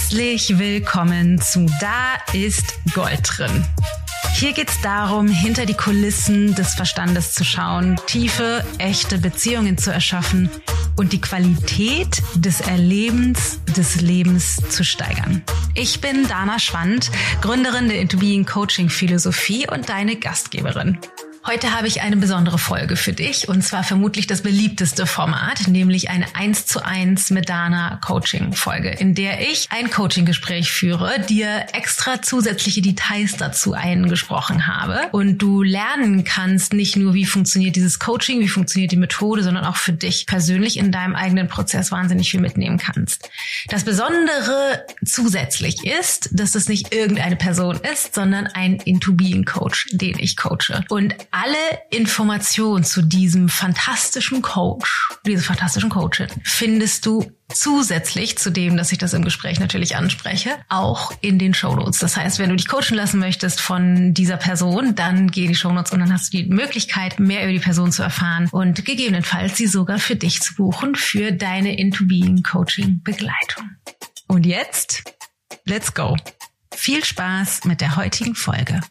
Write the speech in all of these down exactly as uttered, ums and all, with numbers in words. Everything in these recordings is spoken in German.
Herzlich willkommen zu Da ist Gold drin. Hier geht es darum, hinter die Kulissen des Verstandes zu schauen, tiefe, echte Beziehungen zu erschaffen und die Qualität des Erlebens des Lebens zu steigern. Ich bin Dana Schwand, Gründerin der Into Being Coaching Philosophie und deine Gastgeberin. Heute habe ich eine besondere Folge für dich und zwar vermutlich das beliebteste Format, nämlich eine eins zu eins mit Dana Coaching Folge, in der ich ein Coaching-Gespräch führe, dir extra zusätzliche Details dazu eingesprochen habe und du lernen kannst, nicht nur wie funktioniert dieses Coaching, wie funktioniert die Methode, sondern auch für dich persönlich in deinem eigenen Prozess wahnsinnig viel mitnehmen kannst. Das Besondere zusätzlich ist, dass es nicht irgendeine Person ist, sondern ein Into Being Coach, den ich coache. Und alle Informationen zu diesem fantastischen Coach, diese fantastischen Coachin, findest du zusätzlich zu dem, dass ich das im Gespräch natürlich anspreche, auch in den Shownotes. Das heißt, wenn du dich coachen lassen möchtest von dieser Person, dann geh in die Shownotes und dann hast du die Möglichkeit, mehr über die Person zu erfahren und gegebenenfalls sie sogar für dich zu buchen für deine Into Being Coaching Begleitung. Und jetzt, let's go. Viel Spaß mit der heutigen Folge.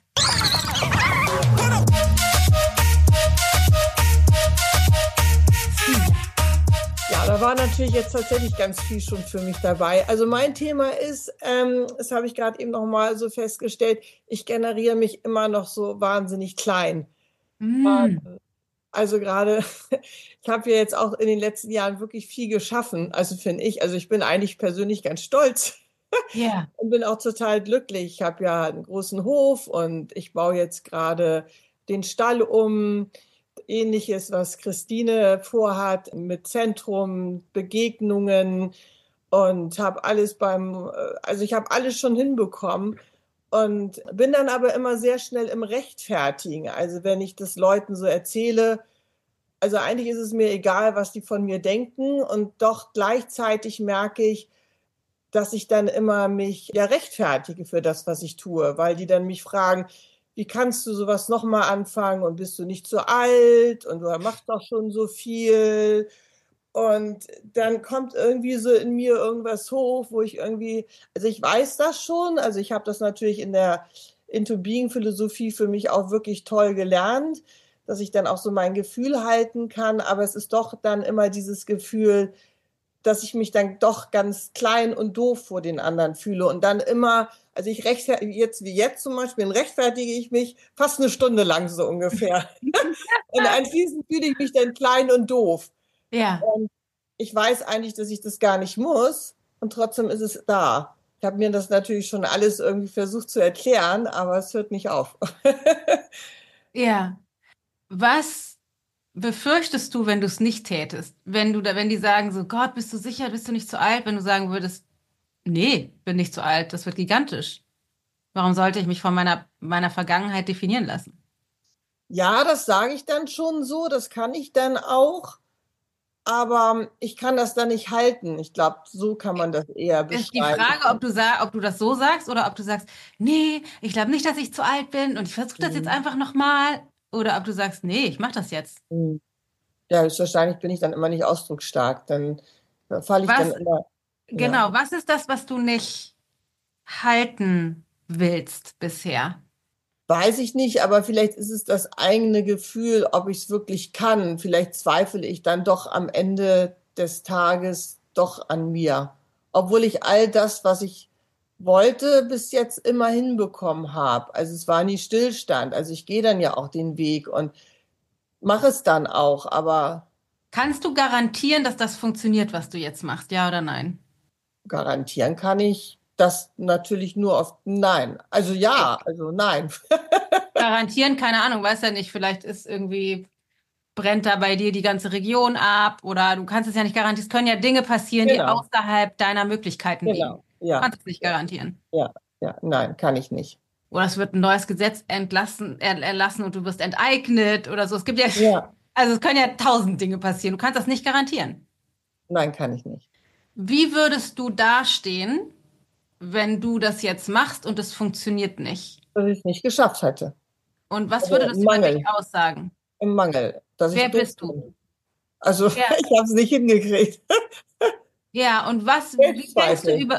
Da war natürlich jetzt tatsächlich ganz viel schon für mich dabei. Also mein Thema ist, ähm, das habe ich gerade eben noch mal so festgestellt, ich generiere mich immer noch so wahnsinnig klein. Mm. Also gerade, ich habe ja jetzt auch in den letzten Jahren wirklich viel geschaffen, also finde ich. Also ich bin eigentlich persönlich ganz stolz. Yeah. Und bin auch total glücklich. Ich habe ja einen großen Hof und ich baue jetzt gerade den Stall um. Ähnliches, was Christine vorhat mit Zentrum, Begegnungen und habe alles beim, also ich habe alles schon hinbekommen und bin dann aber immer sehr schnell im Rechtfertigen. Also wenn ich das Leuten so erzähle, also eigentlich ist es mir egal, was die von mir denken und doch gleichzeitig merke ich, dass ich dann immer mich ja rechtfertige für das, was ich tue, weil die dann mich fragen, wie kannst du sowas nochmal anfangen und bist du nicht zu alt und du machst doch schon so viel. Und dann kommt irgendwie so in mir irgendwas hoch, wo ich irgendwie, also ich weiß das schon, also ich habe das natürlich in der Into Being Philosophie für mich auch wirklich toll gelernt, dass ich dann auch so mein Gefühl halten kann, aber es ist doch dann immer dieses Gefühl, dass ich mich dann doch ganz klein und doof vor den anderen fühle und dann immer, also ich rechtfertige jetzt wie jetzt zum Beispiel, rechtfertige ich mich fast eine Stunde lang so ungefähr. Und anschließend fühle ich mich dann klein und doof. Ja. Und ich weiß eigentlich, dass ich das gar nicht muss und trotzdem ist es da. Ich habe mir das natürlich schon alles irgendwie versucht zu erklären, aber es hört nicht auf. Ja. Was befürchtest du, wenn du es nicht tätest? Wenn du da, wenn die sagen so, Gott, bist du sicher, bist du nicht zu alt? Wenn du sagen würdest, nee, bin nicht zu alt, das wird gigantisch. Warum sollte ich mich von meiner, meiner Vergangenheit definieren lassen? Ja, das sage ich dann schon so, das kann ich dann auch, aber ich kann das dann nicht halten. Ich glaube, so kann man das eher beschreiben. Ist die Frage, ob du, sag, ob du das so sagst oder ob du sagst, nee, ich glaube nicht, dass ich zu alt bin und ich versuche das mhm. jetzt einfach nochmal. Oder ob du sagst, nee, ich mache das jetzt. Ja, wahrscheinlich bin ich dann immer nicht ausdrucksstark. Dann falle ich was, dann immer. Genau, ja. Was ist das, was du nicht halten willst bisher? Weiß ich nicht, aber vielleicht ist es das eigene Gefühl, ob ich es wirklich kann. Vielleicht zweifle ich dann doch am Ende des Tages doch an mir. Obwohl ich all das, was ich wollte, bis jetzt immer hinbekommen habe. Also es war nie Stillstand. Also ich gehe dann ja auch den Weg und mache es dann auch, aber... Kannst du garantieren, dass das funktioniert, was du jetzt machst, ja oder nein? Garantieren kann ich das natürlich nur auf Nein. Also ja, also nein. Garantieren, keine Ahnung, weiß ja nicht, vielleicht ist irgendwie, brennt da bei dir die ganze Region ab oder du kannst es ja nicht garantieren. Es können ja Dinge passieren, genau. die außerhalb deiner Möglichkeiten genau. liegen. Ja. Du kannst es nicht garantieren. Ja, ja, nein, kann ich nicht. Oder es wird ein neues Gesetz entlassen, erlassen und du wirst enteignet oder so. Es gibt ja, ja, also es können ja tausend Dinge passieren. Du kannst das nicht garantieren. Nein, kann ich nicht. Wie würdest du dastehen, wenn du das jetzt machst und es funktioniert nicht? Dass ich es nicht geschafft hätte. Und was also würde das über dich aussagen? Im Mangel. Dass Wer ich bist bin. du? Also ja. ich habe es nicht hingekriegt. Ja, und was, wie denkst du über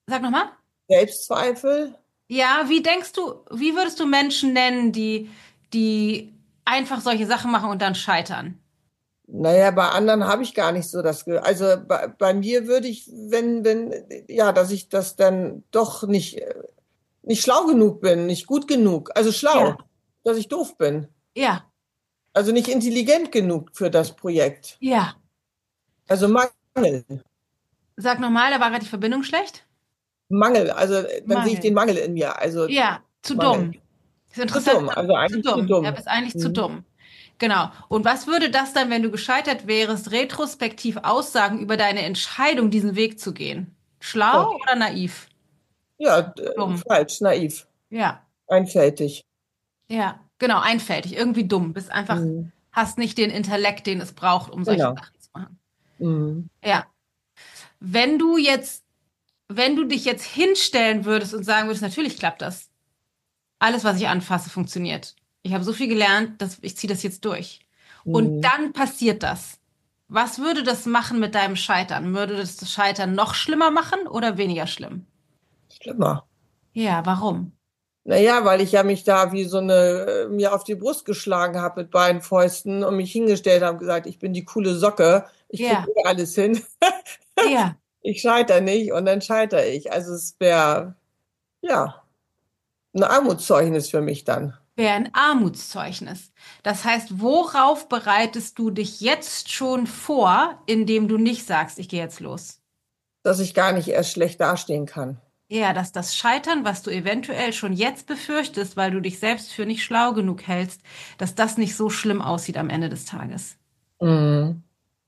Sag nochmal. Selbstzweifel. Ja, wie denkst du, wie würdest du Menschen nennen, die, die einfach solche Sachen machen und dann scheitern? Naja, bei anderen habe ich gar nicht so das Ge Also bei, bei mir würde ich, wenn, wenn, ja, dass ich das dann doch nicht, nicht schlau genug bin, nicht gut genug. Also Ja, schlau, dass ich doof bin. ja, Also nicht intelligent genug für das Projekt. ja. Also Mangel. Sag nochmal, da war gerade die Verbindung schlecht. Mangel. Also dann sehe ich den Mangel. Mangel in mir. Also Ja, zu Mangel. dumm. Das ist Zu interessant. dumm. Also Zu eigentlich zu dumm. Ja, dumm. bist eigentlich zu Hm. dumm. Genau. Und was würde das dann, wenn du gescheitert wärst, retrospektiv aussagen über deine Entscheidung, diesen Weg zu gehen? Ja, Schlau oder naiv? ja, äh, Dumm. falsch, naiv, Ja, einfältig. ja, genau, einfältig, irgendwie dumm. Bist einfach, Hm. hast nicht den Intellekt, den es braucht, um solche Genau. Sachen zu machen. Hm. Ja. Wenn du jetzt, wenn du dich jetzt hinstellen würdest und sagen würdest, natürlich klappt das. Alles, was ich anfasse, funktioniert. Ich habe so viel gelernt, dass ich ziehe das jetzt durch. Und Hm. dann passiert das. Was würde das machen mit deinem Scheitern? Würde das das Scheitern noch schlimmer machen oder weniger schlimm? Schlimmer. Ja, warum? Naja, weil ich ja mich da wie so eine, äh, mir auf die Brust geschlagen habe mit beiden Fäusten und mich hingestellt habe und gesagt, ich bin die coole Socke, ich krieg Ja, eh alles hin, ja, ich scheitere nicht und dann scheitere ich. Also es wäre, ja, ein Armutszeugnis für mich dann, wäre ein Armutszeugnis. Das heißt, worauf bereitest du dich jetzt schon vor, indem du nicht sagst, ich gehe jetzt los? dass ich gar nicht erst schlecht dastehen kann. Ja, dass das Scheitern, was du eventuell schon jetzt befürchtest, weil du dich selbst für nicht schlau genug hältst, dass das nicht so schlimm aussieht am Ende des Tages. Mhm.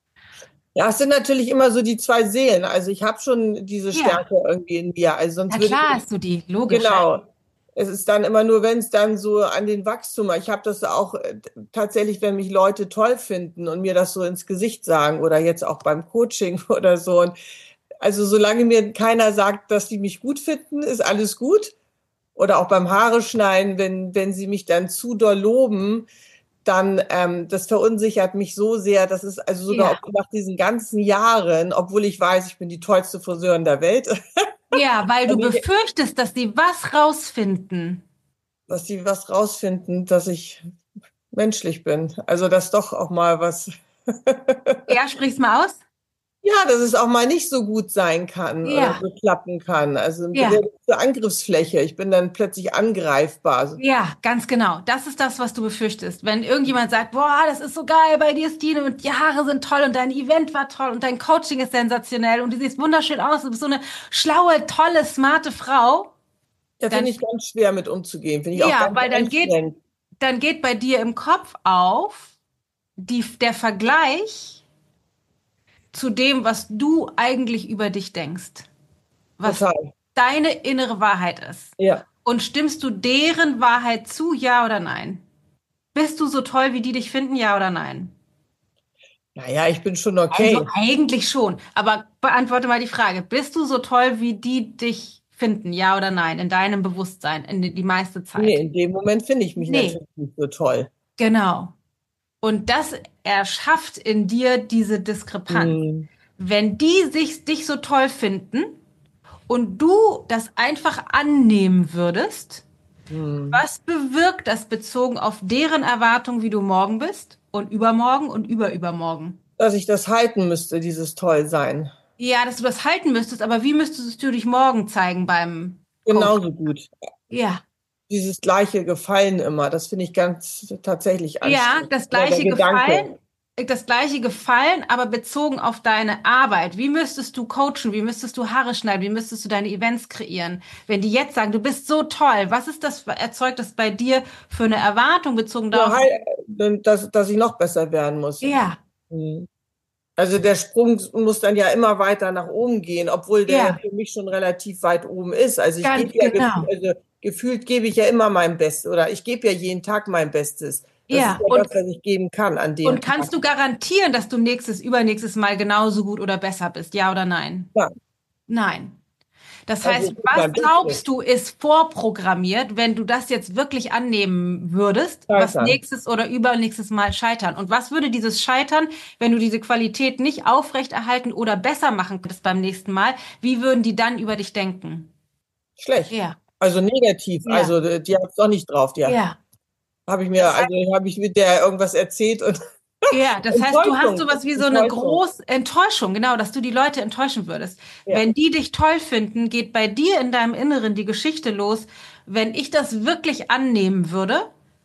Ja, es sind natürlich immer so die zwei Seelen. Also ich habe schon diese Ja, Stärke irgendwie in mir. Also sonst na würde klar ich, hast du die, logisch. genau. Es ist dann immer nur, wenn es dann so an den Wachstum, ich habe das auch äh, tatsächlich, wenn mich Leute toll finden und mir das so ins Gesicht sagen oder jetzt auch beim Coaching oder so. Und also solange mir keiner sagt, dass die mich gut finden, ist alles gut. Oder auch beim Haare schneiden, wenn, wenn sie mich dann zu doll loben, dann ähm, das verunsichert mich so sehr, dass es also sogar Ja, ob nach diesen ganzen Jahren, obwohl ich weiß, ich bin die tollste Friseurin der Welt, ja, weil du befürchtest, dass die was rausfinden. dass sie was rausfinden, dass ich menschlich bin. Also dass doch auch mal was, Ja, sprich's mal aus. ja, dass es auch mal nicht so gut sein kann oder Ja, so klappen kann. Also ja. zur Angriffsfläche. Ich bin dann plötzlich angreifbar. Ja, ganz genau. Das ist das, was du befürchtest. Wenn irgendjemand sagt, boah, das ist so geil bei dir, Stine, und die Haare sind toll und dein Event war toll und dein Coaching ist sensationell und du siehst wunderschön aus, du bist so eine schlaue, tolle, smarte Frau, Da dann, finde ich ganz schwer mit umzugehen. Finde ich auch ja, ganz weil dann geht, anstrengend. dann geht bei dir im Kopf auf die, der Vergleich zu dem, was du eigentlich über dich denkst, was Total. deine innere Wahrheit ist. Ja. Und stimmst du deren Wahrheit zu, ja oder nein? Bist du so toll, wie die dich finden, ja oder nein? Naja, ich bin schon Also okay. eigentlich schon. Aber beantworte mal die Frage. Bist du so toll, wie die dich finden, ja oder nein? In deinem Bewusstsein, in die, die meiste Nee, Zeit? in dem Moment finde ich mich Nee, natürlich nicht so toll. genau. Und das erschafft in dir diese Diskrepanz. Hm, Wenn die sich, dich so toll finden und du das einfach annehmen würdest, hm. was bewirkt das bezogen auf deren Erwartung, wie du morgen bist und übermorgen und überübermorgen? Dass ich das halten müsste, dieses Tollsein. Ja, dass du das halten müsstest, aber wie müsstest du dich morgen zeigen beim Coach? Genauso gut. Ja, Dieses gleiche Gefallen immer, das finde ich ganz tatsächlich ja, anstrengend. das Oder der gleiche Gedanke. Gefallen, das gleiche Gefallen, aber bezogen auf deine Arbeit. Wie müsstest du coachen? Wie müsstest du Haare schneiden? Wie müsstest du deine Events kreieren? Wenn die jetzt sagen, du bist so toll, was ist das, erzeugt das bei dir für eine Erwartung bezogen Ja, darauf? halt, dass, dass ich noch besser werden muss. Ja, Hm. Also der Sprung muss dann ja immer weiter nach oben gehen, obwohl der ja, für mich schon relativ weit oben ist. Also ich ganz gebe ja gefühlt, genau. also gefühlt gebe ich ja immer mein Bestes oder ich gebe ja jeden Tag mein Bestes. Das ist Ja, ja und, das, was ich geben kann an dem und Tag. kannst du garantieren, dass du nächstes, übernächstes Mal genauso gut oder besser bist? Ja oder nein? Ja, Nein. Das Also heißt, ich bin was dann glaubst du, ist vorprogrammiert, wenn du das jetzt wirklich annehmen würdest, was scheitern. nächstes oder übernächstes Mal scheitern? Und was würde dieses Scheitern, wenn du diese Qualität nicht aufrechterhalten oder besser machen könntest beim nächsten Mal, wie würden die dann über dich denken? Schlecht. Ja, Also negativ. ja, Also die, die hat es doch nicht drauf. Die ja. habe ich mir, Das also habe ich mit der irgendwas erzählt und Ja, das heißt, du hast Enttäuschung. sowas wie so eine Enttäuschung. große Enttäuschung, genau, dass du die Leute enttäuschen würdest. Ja. Wenn die dich toll finden, geht bei dir in deinem Inneren die Geschichte los. Wenn ich das wirklich annehmen würde,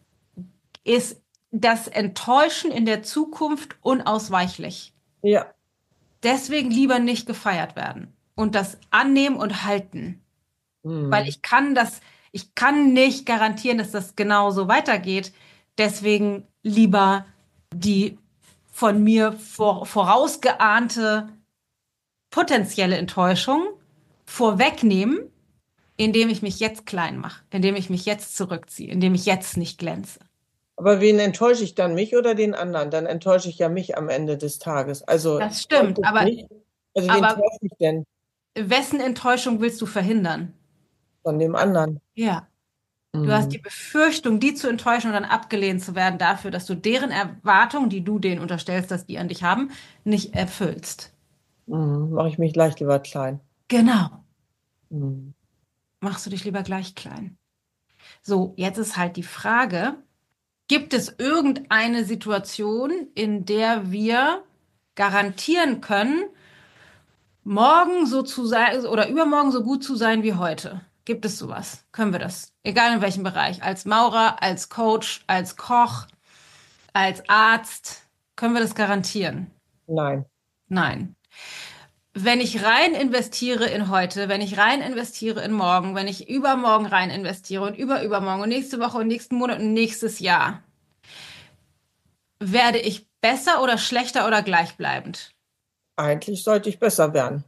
ist das Enttäuschen in der Zukunft unausweichlich. Ja. Deswegen lieber nicht gefeiert werden und das annehmen und halten. Weil Hm. ich kann das, ich kann nicht garantieren, dass das genauso weitergeht. Deswegen lieber die von mir vor, vorausgeahnte potenzielle Enttäuschung vorwegnehmen, indem ich mich jetzt klein mache, indem ich mich jetzt zurückziehe, indem ich jetzt nicht glänze. Aber wen enttäusche ich dann, mich oder den anderen? Dann enttäusche ich ja mich am Ende des Tages. Also Das täusche stimmt, ich aber, mich. Also wen aber täusche ich denn wessen Enttäuschung willst du verhindern? von dem anderen? Ja. Du hast die Hm. Befürchtung, die zu enttäuschen und dann abgelehnt zu werden dafür, dass du deren Erwartungen, die du denen unterstellst, dass die an dich haben, nicht erfüllst. Hm. Mache ich mich gleich lieber klein. Genau. Hm. Machst du dich lieber gleich klein. So, jetzt ist halt die Frage, gibt es irgendeine Situation, in der wir garantieren können, morgen so zu sein oder übermorgen so gut zu sein wie heute? Gibt es sowas? Können wir das? Egal in welchem Bereich. Als Maurer, als Coach, als Koch, als Arzt. Können wir das garantieren? Nein. Nein. Wenn ich rein investiere in heute, wenn ich rein investiere in morgen, wenn ich übermorgen rein investiere und überübermorgen und nächste Woche und nächsten Monat und nächstes Jahr, werde ich besser oder schlechter oder gleichbleibend? Eigentlich sollte ich besser werden.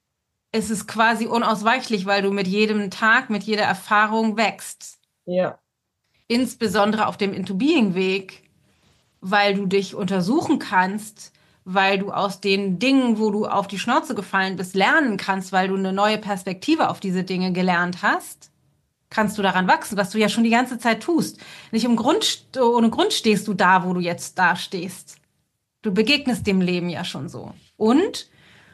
Es ist quasi unausweichlich, weil du mit jedem Tag, mit jeder Erfahrung wächst. Ja. Insbesondere auf dem Into-Being-Weg, weil du dich untersuchen kannst, weil du aus den Dingen, wo du auf die Schnauze gefallen bist, lernen kannst, weil du eine neue Perspektive auf diese Dinge gelernt hast, kannst du daran wachsen, was du ja schon die ganze Zeit tust. Nicht im Grund, ohne Grund stehst du da, wo du jetzt da stehst. Du begegnest dem Leben ja schon so. Und,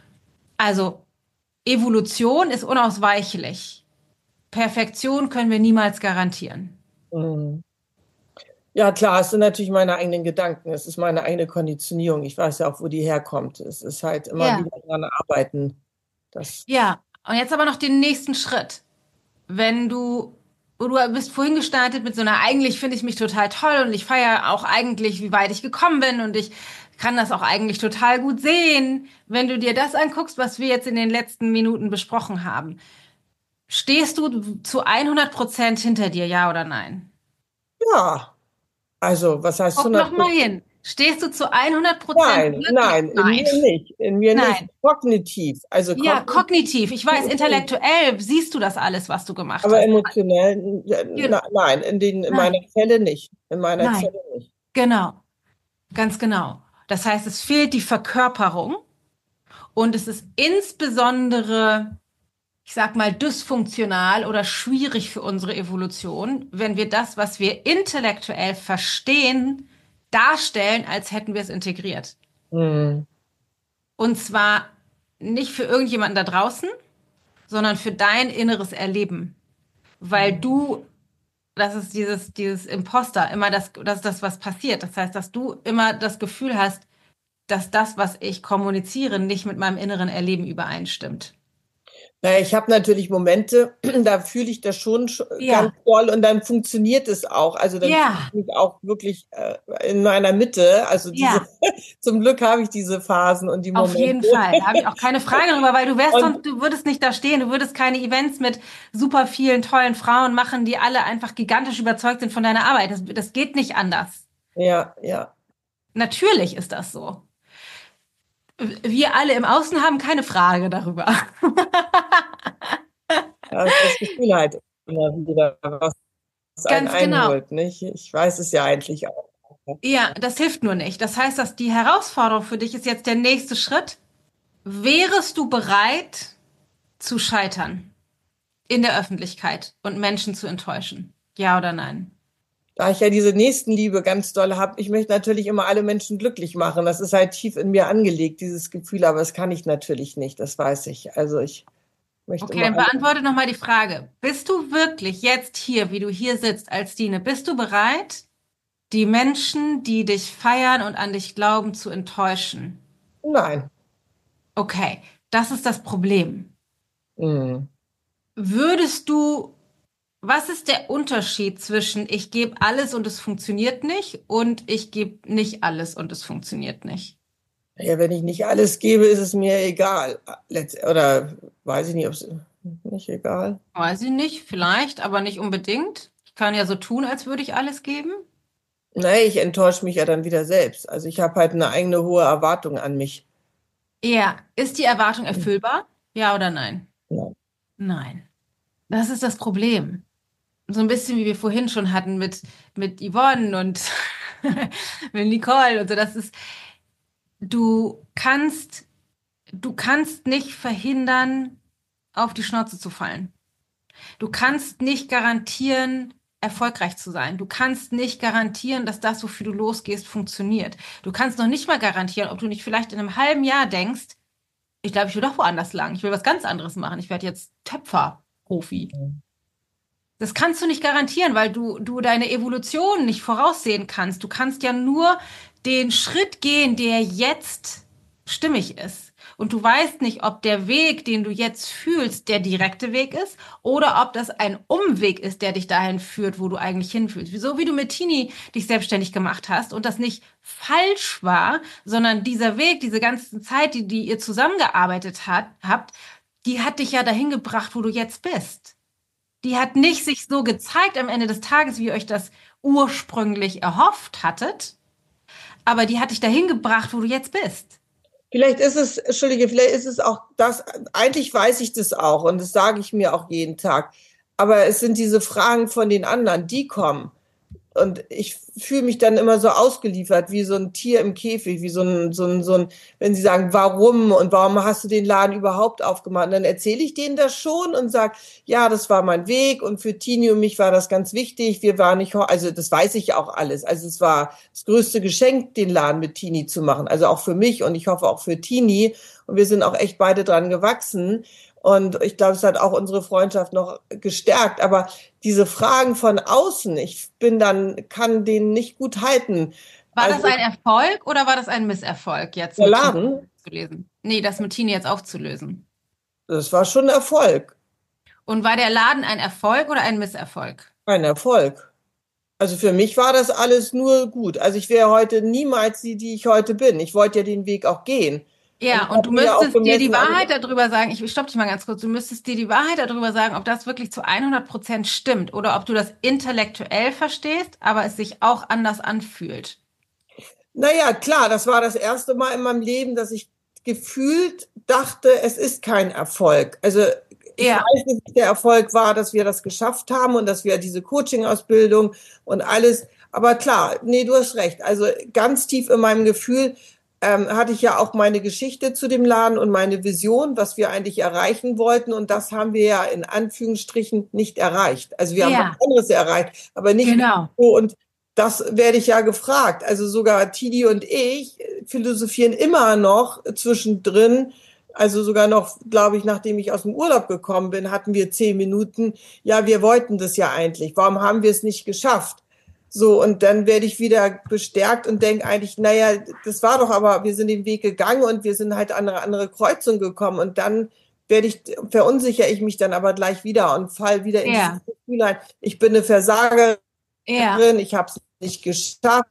also, Evolution ist unausweichlich. Perfektion können wir niemals garantieren. Hm. Ja, klar, es sind natürlich meine eigenen Gedanken. Es ist meine eigene Konditionierung. Ich weiß ja auch, wo die herkommt. Es ist halt immer Ja. wieder dran arbeiten. Das, Ja, und jetzt aber noch den nächsten Schritt. Wenn du, du bist vorhin gestartet mit so einer, eigentlich finde ich mich total toll und ich feiere auch eigentlich, wie weit ich gekommen bin und ich kann das auch eigentlich total gut sehen. Wenn du dir das anguckst, was wir jetzt in den letzten Minuten besprochen haben, stehst du zu hundert Prozent hinter dir, ja oder nein? ja, also, was heißt Guck noch hundert mal Prozent? hin. Stehst du zu hundert Prozent Nein, wirklich? nein, in Nein. mir nicht. In mir nicht. Nein. Kognitiv. Also Ja, kognitiv, kognitiv. Ich weiß, intellektuell siehst du das alles, was du gemacht aber hast. emotionell, ja, Ge- na, nein, in den, in meiner Nein, Zelle nicht. In meiner nein, Zelle nicht. genau, ganz genau. Das heißt, es fehlt die Verkörperung und es ist insbesondere, ich sag mal, dysfunktional oder schwierig für unsere Evolution, wenn wir das, was wir intellektuell verstehen, darstellen, als hätten wir es integriert. Hm. Und zwar nicht für irgendjemanden da draußen, sondern für dein inneres Erleben. Weil du, das ist dieses, dieses Imposter, immer das, das ist das, was passiert. Das heißt, dass du immer das Gefühl hast, dass das, was ich kommuniziere, nicht mit meinem inneren Erleben übereinstimmt. Naja, ich habe natürlich Momente, da fühle ich das schon sch- ganz Ja, doll und dann funktioniert es auch. Also dann fühle ja, ich mich auch wirklich äh, in meiner Mitte. Also diese, ja, zum Glück habe ich diese Phasen und die auf Momente. jeden Fall. Da habe ich auch keine Frage drüber, weil du wärst Und sonst, du würdest nicht da stehen, du würdest keine Events mit super vielen tollen Frauen machen, die alle einfach gigantisch überzeugt sind von deiner Arbeit. Das, das geht nicht anders. ja, ja, Natürlich ist das so. Wir alle im Außen haben keine Frage darüber. das ist das Gefühl halt immer wieder, was einen Ganz genau. einholt, nicht? Ich weiß es ja eigentlich auch. Ja, das hilft nur nicht. Das heißt, dass die Herausforderung für dich ist jetzt der nächste Schritt. Wärest du bereit zu scheitern? in der Öffentlichkeit und Menschen zu enttäuschen? Ja oder nein? Da ich ja diese Nächstenliebe ganz doll habe, ich möchte natürlich immer alle Menschen glücklich machen. Das ist halt tief in mir angelegt, dieses Gefühl, aber das kann ich natürlich nicht, das weiß ich. Also ich möchte Okay, immer dann alle. beantworte nochmal die Frage. Bist du wirklich jetzt hier, wie du hier sitzt als Stine, bist du bereit, die Menschen, die dich feiern und an dich glauben, zu enttäuschen? Nein. Okay, das ist das Problem. Hm. Würdest du, was ist der Unterschied zwischen ich gebe alles und es funktioniert nicht und ich gebe nicht alles und es funktioniert nicht? Ja, wenn ich nicht alles gebe, ist es mir egal. Letzt- Oder weiß ich nicht, ob es nicht egal. Weiß ich nicht, vielleicht, aber nicht unbedingt. Ich kann ja so tun, als würde ich alles geben. Nein, ich enttäusche mich ja dann wieder selbst. Also ich habe halt eine eigene hohe Erwartung an mich. Ja, ist die Erwartung erfüllbar? Ja oder nein? Ja. Nein. Das ist das Problem. So ein bisschen wie wir vorhin schon hatten mit, mit Yvonne und mit Nicole und so. Das ist, du kannst, du kannst nicht verhindern, auf die Schnauze zu fallen. Du kannst nicht garantieren, erfolgreich zu sein. Du kannst nicht garantieren, dass das, wofür du losgehst, funktioniert. Du kannst noch nicht mal garantieren, ob du nicht vielleicht in einem halben Jahr denkst, ich glaube, ich will doch woanders lang. Ich will was ganz anderes machen. Ich werde jetzt Töpfer-Profi. Das kannst du nicht garantieren, weil du, du deine Evolution nicht voraussehen kannst. Du kannst ja nur den Schritt gehen, der jetzt stimmig ist. Und du weißt nicht, ob der Weg, den du jetzt fühlst, der direkte Weg ist oder ob das ein Umweg ist, der dich dahin führt, wo du eigentlich hinfühlst. So wie du mit Tini dich selbstständig gemacht hast und das nicht falsch war, sondern dieser Weg, diese ganze Zeit, die, die ihr zusammengearbeitet hat, habt, die hat dich ja dahin gebracht, wo du jetzt bist. Die hat nicht sich so gezeigt am Ende des Tages, wie ihr euch das ursprünglich erhofft hattet, aber die hat dich dahin gebracht, wo du jetzt bist. Vielleicht ist es, Entschuldige, vielleicht ist es auch das, eigentlich weiß ich das auch und das sage ich mir auch jeden Tag. Aber es sind diese Fragen von den anderen, die kommen. Und ich fühle mich dann immer so ausgeliefert, wie so ein Tier im Käfig, wie so ein, so ein, so ein, wenn sie sagen, warum und warum hast du den Laden überhaupt aufgemacht? Und dann erzähle ich denen das schon und sage, ja, das war mein Weg und für Tini und mich war das ganz wichtig. Wir waren nicht, also das weiß ich auch alles. Also es war das größte Geschenk, den Laden mit Tini zu machen. Also auch für mich und ich hoffe auch für Tini. Und wir sind auch echt beide dran gewachsen. Und ich glaube, es hat auch unsere Freundschaft noch gestärkt. Aber diese Fragen von außen, ich bin dann, kann denen nicht gut halten. War Also das ein Erfolg oder war das ein Misserfolg, jetzt der mit Tini Laden, zu lesen? Nee, das mit Tini jetzt aufzulösen. das war schon ein Erfolg. Und war der Laden ein Erfolg oder ein Misserfolg? Ein Erfolg. Also für mich war das alles nur gut. Also ich wäre heute niemals die, die ich heute bin. Ich wollte ja den Weg auch gehen. Und Ja, ich und du habe mir ja auch müsstest dir die gemessen an, Wahrheit darüber sagen, ich stopp dich mal ganz kurz, du müsstest dir die Wahrheit darüber sagen, ob das wirklich zu hundert Prozent stimmt oder ob du das intellektuell verstehst, aber es sich auch anders anfühlt. naja, klar, das war das erste Mal in meinem Leben, dass ich gefühlt dachte, es ist kein Erfolg. Also ich Ja, weiß nicht, der Erfolg war, dass wir das geschafft haben und dass wir diese Coaching-Ausbildung und alles. Aber klar, nee, du hast recht. Also ganz tief in meinem Gefühl ähm, hatte ich ja auch meine Geschichte zu dem Laden und meine Vision, was wir eigentlich erreichen wollten. Und das haben wir ja in Anführungsstrichen nicht erreicht. Also wir haben was ja, anderes erreicht, aber nicht genau. so. Und das werde ich ja gefragt. Also sogar Tidi und ich philosophieren immer noch zwischendrin. Also sogar noch, glaube ich, nachdem ich aus dem Urlaub gekommen bin, hatten wir zehn Minuten. Ja, wir wollten das ja eigentlich. Warum haben wir es nicht geschafft? So, und dann werde ich wieder bestärkt und denke eigentlich, naja, das war doch aber, wir sind den Weg gegangen und wir sind halt an eine andere Kreuzung gekommen. Und dann werde ich, verunsichere ich mich dann aber gleich wieder und fall wieder in dieses Ja, Gefühl ein. Ich bin eine Versagerin, ja, ich habe es nicht geschafft.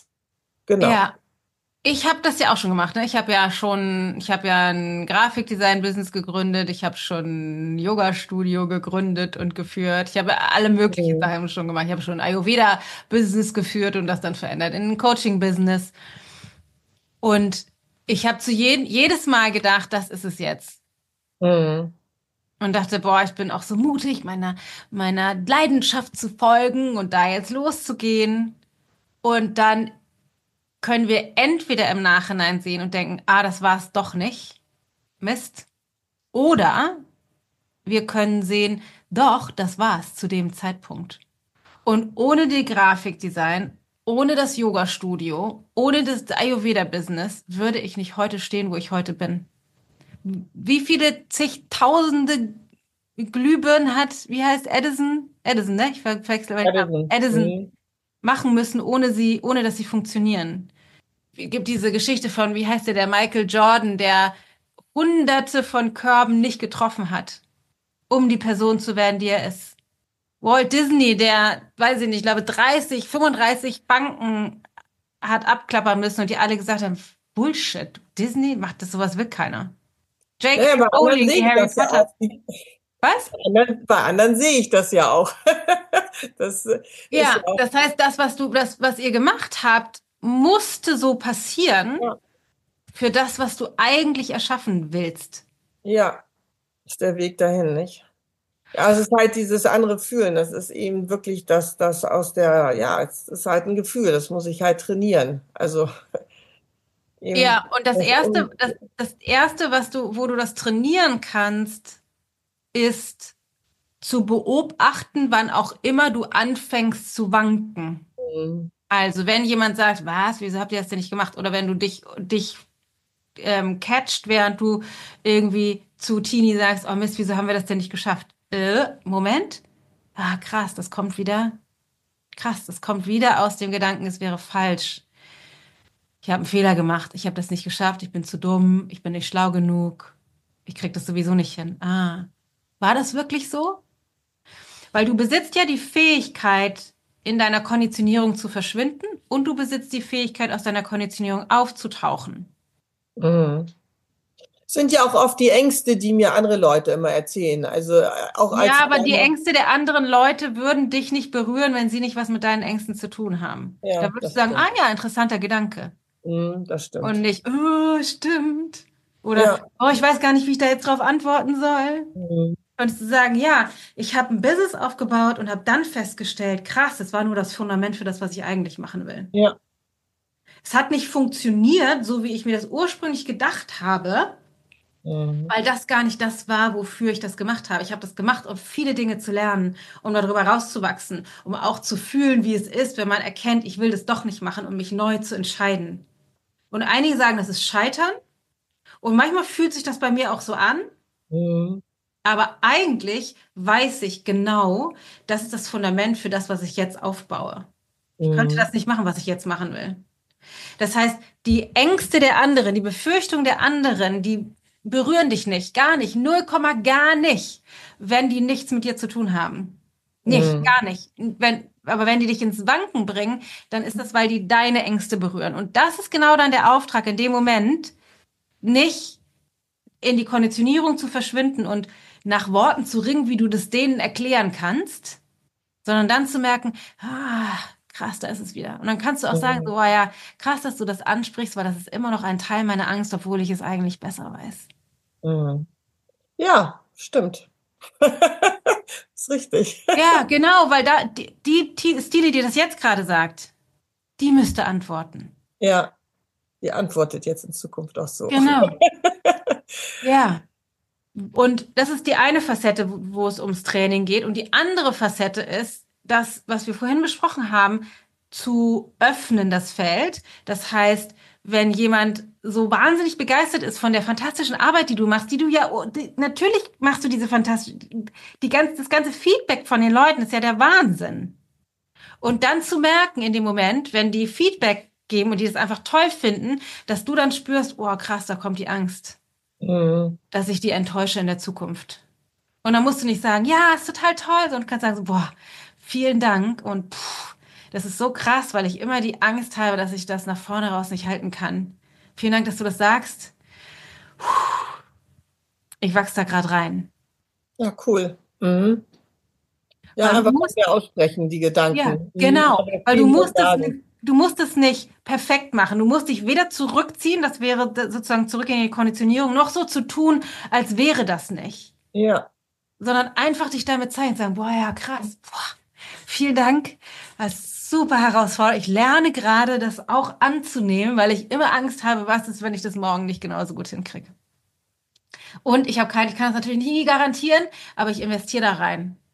Genau. ja. Ich habe das ja auch schon gemacht, ne? Ich habe ja schon, ich habe ja ein Grafikdesign-Business gegründet, ich habe schon ein Yoga-Studio gegründet und geführt. Ich habe alle möglichen Mhm. Sachen schon gemacht. Ich habe schon ein Ayurveda-Business geführt und das dann verändert in ein Coaching-Business. Und ich habe zu jedem, jedes Mal gedacht, das ist es jetzt. Mhm. Und dachte, boah, ich bin auch so mutig, meiner, meiner Leidenschaft zu folgen und da jetzt loszugehen. Und dann können wir entweder im Nachhinein sehen und denken, ah, das war es doch nicht. Mist. Oder wir können sehen, Doch, das war's zu dem Zeitpunkt. Und ohne die Grafikdesign, ohne das Yoga-Studio, ohne das Ayurveda-Business würde ich nicht heute stehen, wo ich heute bin. Wie viele zigtausende Glühbirnen hat, wie heißt Edison? Edison, ne? Ich ver verwechsel meinen Namen. Edison. Edison Mhm. machen müssen, ohne sie, ohne dass sie funktionieren. Es gibt diese Geschichte von, wie heißt der, der Michael Jordan, der hunderte von Körben nicht getroffen hat, um die Person zu werden, die er ist. Walt Disney, der, weiß ich nicht, ich glaube dreißig, fünfunddreißig Banken hat abklappern müssen und die alle gesagt haben, Bullshit, Disney macht das, sowas will keiner. J Naja, K. bei anderen Rowling, sehe die ich Harry das ja Potter. auch. Was? Bei anderen, bei anderen sehe ich das ja auch. Das äh, ist ja Ja, auch. das heißt, das, was du, das, was ihr gemacht habt, musste so passieren Ja, für das, was du eigentlich erschaffen willst. ja, ist der Weg dahin, nicht? Ja, es ist halt dieses andere Fühlen. Das ist eben wirklich das, das aus der, ja, es ist halt ein Gefühl. Das muss ich halt trainieren. Also eben Ja, und das das erste, um, das, das erste, was du, wo du das trainieren kannst, ist zu beobachten, wann auch immer du anfängst zu wanken. Also, wenn jemand sagt, was, wieso habt ihr das denn nicht gemacht? Oder wenn du dich, dich ähm, catcht, während du irgendwie zu Tini sagst, oh Mist, wieso haben wir das denn nicht geschafft? Äh, Moment. Ah, krass, das kommt wieder. Krass, das kommt wieder aus dem Gedanken, es wäre falsch. Ich habe einen Fehler gemacht. Ich habe das nicht geschafft. Ich bin zu dumm. Ich bin nicht schlau genug. Ich krieg das sowieso nicht hin. Ah, war das wirklich so? Weil du besitzt ja die Fähigkeit, in deiner Konditionierung zu verschwinden und du besitzt die Fähigkeit, aus deiner Konditionierung aufzutauchen. mhm. Sind ja auch oft die Ängste, die mir andere Leute immer erzählen. Also äh, auch als Ja, ich aber die dann, Ängste der anderen Leute würden dich nicht berühren, wenn sie nicht was mit deinen Ängsten zu tun haben. Da ja, würdest du das sagen, ah stimmt. ja, interessanter Gedanke. Mhm, das Und stimmt. nicht, oh, stimmt. Oder, Ja. oh, ich weiß gar nicht, wie ich da jetzt drauf antworten soll. Mhm. Könntest du sagen, ja, ich habe ein Business aufgebaut und habe dann festgestellt, krass, das war nur das Fundament für das, was ich eigentlich machen will. Ja. Es hat nicht funktioniert, so wie ich mir das ursprünglich gedacht habe, Mhm. weil das gar nicht das war, wofür ich das gemacht habe. Ich habe das gemacht, um viele Dinge zu lernen, um darüber rauszuwachsen, um auch zu fühlen, wie es ist, wenn man erkennt, ich will das doch nicht machen, um mich neu zu entscheiden. Und einige sagen, das ist Scheitern. Und manchmal fühlt sich das bei mir auch so an. Mhm. Aber eigentlich weiß ich genau, das ist das Fundament für das, was ich jetzt aufbaue. Ich könnte Mhm. das nicht machen, was ich jetzt machen will. Das heißt, die Ängste der anderen, die Befürchtungen der anderen, die berühren dich nicht, gar nicht, null Komma gar nicht, wenn die nichts mit dir zu tun haben. Nicht, Mhm. gar nicht. Wenn, aber wenn die dich ins Wanken bringen, dann ist das, weil die deine Ängste berühren. Und das ist genau dann der Auftrag in dem Moment, nicht in die Konditionierung zu verschwinden und nach Worten zu ringen, wie du das denen erklären kannst, sondern dann zu merken, ah, krass, da ist es wieder. Und dann kannst du auch sagen, Mhm. so, oh ja, krass, dass du das ansprichst, weil das ist immer noch ein Teil meiner Angst, obwohl ich es eigentlich besser weiß. Mhm. Ja, stimmt. Ist richtig. Ja, genau, weil da die, die, die Stile, die das jetzt gerade sagt, die müsste antworten. Ja, die antwortet jetzt in Zukunft auch so. Genau. Ja. Und das ist die eine Facette, wo wo es ums Training geht. Und die andere Facette ist, das, was wir vorhin besprochen haben, zu öffnen, das Feld. Das heißt, wenn jemand so wahnsinnig begeistert ist von der fantastischen Arbeit, die du machst, die du ja, oh, die, natürlich machst du diese fantastische, die ganz, das ganze Feedback von den Leuten ist ja der Wahnsinn. Und dann zu merken in dem Moment, wenn die Feedback geben und die das einfach toll finden, dass du dann spürst, oh krass, da kommt die Angst, Mhm. dass ich die enttäusche in der Zukunft. Und dann musst du nicht sagen, ja, ist total toll, sondern du kannst sagen, so, boah, vielen Dank und puh, das ist so krass, weil ich immer die Angst habe, dass ich das nach vorne raus nicht halten kann. Vielen Dank, dass du das sagst. Ich wachse da gerade rein. Ja, cool. Mhm. Ja, Weil du einfach mal musst, mehr aussprechen, die ja, Gedanken. Mhm. genau, Aber weil du viel mehr musst es, sagen. nicht- du musst es nicht perfekt machen. Du musst dich weder zurückziehen, das wäre d- sozusagen zurück in die Konditionierung, noch so zu tun, als wäre das nicht. Ja. Sondern einfach dich damit zeigen und sagen, boah, ja, krass, boah, vielen Dank. Das ist super herausfordernd. Ich lerne gerade, das auch anzunehmen, weil ich immer Angst habe, was ist, wenn ich das morgen nicht genauso gut hinkriege. Und ich habe keine, ich kann das natürlich nie garantieren, aber ich investiere da rein.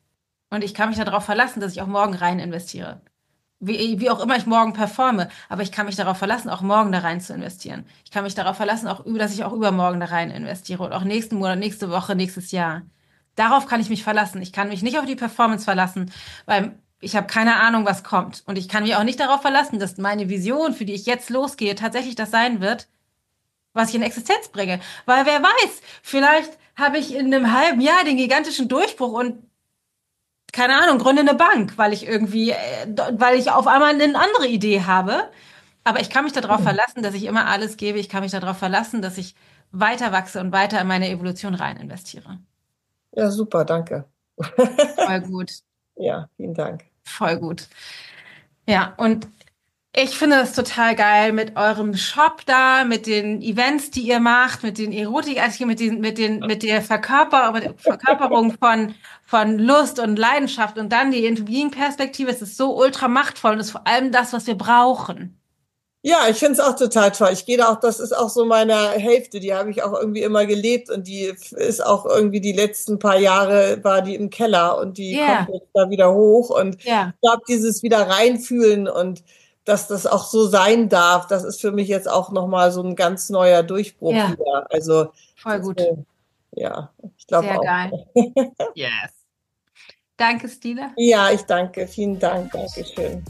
Und ich kann mich darauf verlassen, dass ich auch morgen rein investiere. Wie, wie auch immer ich morgen performe, aber ich kann mich darauf verlassen, auch morgen da rein zu investieren. Ich kann mich darauf verlassen, auch, dass ich auch übermorgen da rein investiere und auch nächsten Monat, nächste Woche, nächstes Jahr. Darauf kann ich mich verlassen. Ich kann mich nicht auf die Performance verlassen, weil ich habe keine Ahnung, was kommt. Und ich kann mich auch nicht darauf verlassen, dass meine Vision, für die ich jetzt losgehe, tatsächlich das sein wird, was ich in Existenz bringe. Weil wer weiß, vielleicht habe ich in einem halben Jahr den gigantischen Durchbruch und keine Ahnung, gründe eine Bank, weil ich irgendwie, weil ich auf einmal eine andere Idee habe. Aber ich kann mich darauf verlassen, dass ich immer alles gebe. Ich kann mich darauf verlassen, dass ich weiter wachse und weiter in meine Evolution rein investiere. Ja, super, danke. Voll gut. Ja, vielen Dank. Voll gut. Ja, und ich finde das total geil mit eurem Shop da, mit den Events, die ihr macht, mit den Erotikartikeln, mit den, mit den, mit der Verkörper, mit der Verkörperung von, von Lust und Leidenschaft und dann die Interviewing-Perspektive. Es ist so ultra machtvoll und ist vor allem das, was wir brauchen. Ja, ich finde es auch total toll. Ich gehe da auch, das ist auch so meine Hälfte, die habe ich auch irgendwie immer gelebt und die ist auch irgendwie die letzten paar Jahre war die im Keller und die Yeah. kommt jetzt da wieder hoch und Yeah. ich glaube, dieses wieder reinfühlen und dass das auch so sein darf, das ist für mich jetzt auch nochmal so ein ganz neuer Durchbruch Ja. wieder. Also Voll gut. Ist, ja, ich glaube Sehr auch. geil. Yes. Danke, Stine. Ja, ich danke. Vielen Dank. Dankeschön.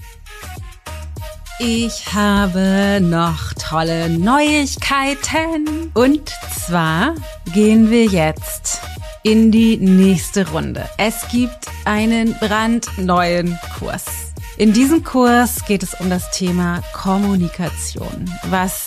Ich habe noch tolle Neuigkeiten. Und zwar gehen wir jetzt in die nächste Runde. Es gibt einen brandneuen Kurs. In diesem Kurs geht es um das Thema Kommunikation, was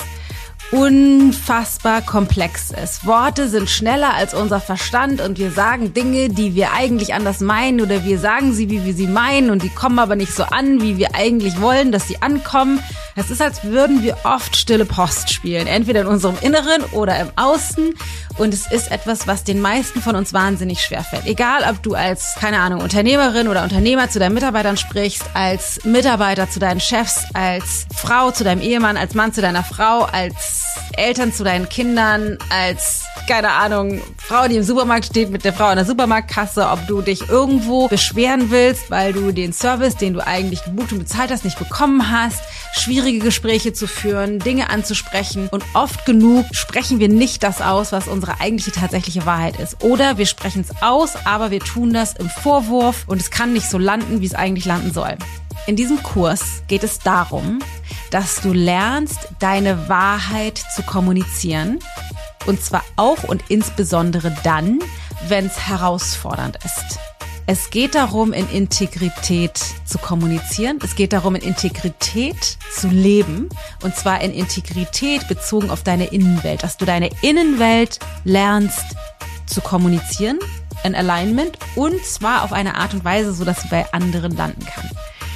unfassbar komplex ist. Worte sind schneller als unser Verstand und wir sagen Dinge, die wir eigentlich anders meinen oder wir sagen sie, wie wir sie meinen und die kommen aber nicht so an, wie wir eigentlich wollen, dass sie ankommen. Es ist, als würden wir oft stille Post spielen, entweder in unserem Inneren oder im Außen und es ist etwas, was den meisten von uns wahnsinnig schwerfällt. Egal, ob du als, keine Ahnung, Unternehmerin oder Unternehmer zu deinen Mitarbeitern sprichst, als Mitarbeiter zu deinen Chefs, als Frau zu deinem Ehemann, als Mann zu deiner Frau, als Eltern zu deinen Kindern, als, keine Ahnung, Frau, die im Supermarkt steht mit der Frau an der Supermarktkasse, ob du dich irgendwo beschweren willst, weil du den Service, den du eigentlich gebucht und bezahlt hast, nicht bekommen hast, schwierige Gespräche zu führen, Dinge anzusprechen und oft genug sprechen wir nicht das aus, was unsere eigentliche tatsächliche Wahrheit ist. Oder wir sprechen es aus, aber wir tun das im Vorwurf und es kann nicht so landen, wie es eigentlich landen soll. In diesem Kurs geht es darum, dass du lernst, deine Wahrheit zu kommunizieren. Und zwar auch und insbesondere dann, wenn es herausfordernd ist. Es geht darum, in Integrität zu kommunizieren. Es geht darum, in Integrität zu leben. Und zwar in Integrität bezogen auf deine Innenwelt. Dass du deine Innenwelt lernst zu kommunizieren, in Alignment. Und zwar auf eine Art und Weise, so dass sie bei anderen landen kann.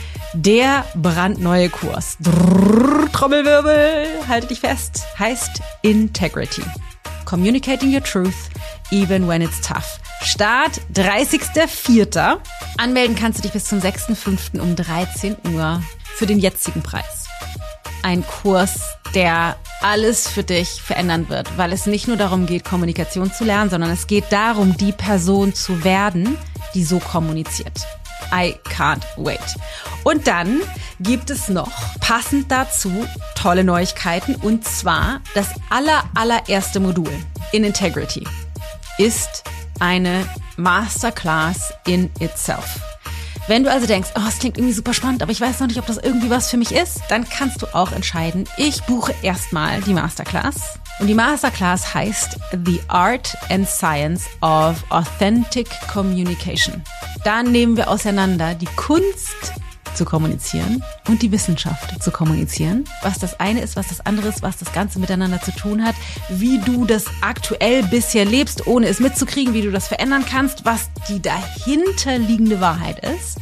Der brandneue Kurs, Drrr, Trommelwirbel, halte dich fest, heißt Integrity. Communicating your truth, even when it's tough. Start dreißigster vierter Anmelden kannst du dich bis zum sechster fünfter um dreizehn Uhr für den jetzigen Preis. Ein Kurs, der alles für dich verändern wird, weil es nicht nur darum geht, Kommunikation zu lernen, sondern es geht darum, die Person zu werden, die so kommuniziert. I can't wait. Und dann gibt es noch passend dazu tolle Neuigkeiten und zwar das aller, allererste Modul in Integrity ist eine Masterclass in itself. Wenn du also denkst, oh, es klingt irgendwie super spannend, aber ich weiß noch nicht, ob das irgendwie was für mich ist, dann kannst du auch entscheiden, ich buche erstmal die Masterclass. Und die Masterclass heißt The Art and Science of Authentic Communication. Da nehmen wir auseinander die Kunst zu kommunizieren und die Wissenschaft zu kommunizieren. Was das eine ist, was das andere ist, was das Ganze miteinander zu tun hat, wie du das aktuell bisher lebst, ohne es mitzukriegen, wie du das verändern kannst, was die dahinterliegende Wahrheit ist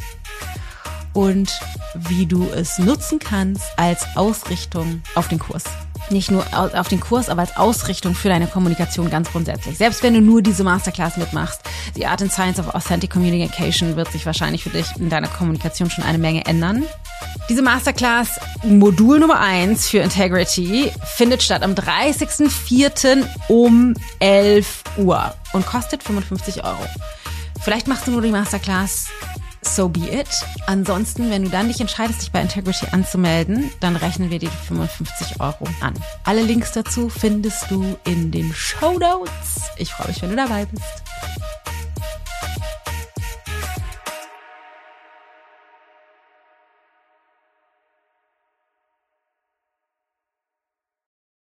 und wie du es nutzen kannst als Ausrichtung auf den Kurs. Nicht nur auf den Kurs, aber als Ausrichtung für deine Kommunikation ganz grundsätzlich. Selbst wenn du nur diese Masterclass mitmachst, die Art and Science of Authentic Communication wird sich wahrscheinlich für dich in deiner Kommunikation schon eine Menge ändern. Diese Masterclass, Modul Nummer eins für Integrity, findet statt am dreißigster vierter um elf Uhr und kostet fünfundfünfzig Euro. Vielleicht machst du nur die Masterclass, so be it. Ansonsten, wenn du dann dich entscheidest, dich bei Integrity anzumelden, dann rechnen wir dir die fünfundfünfzig Euro an. Alle Links dazu findest du in den Shownotes. Ich freue mich, wenn du dabei bist.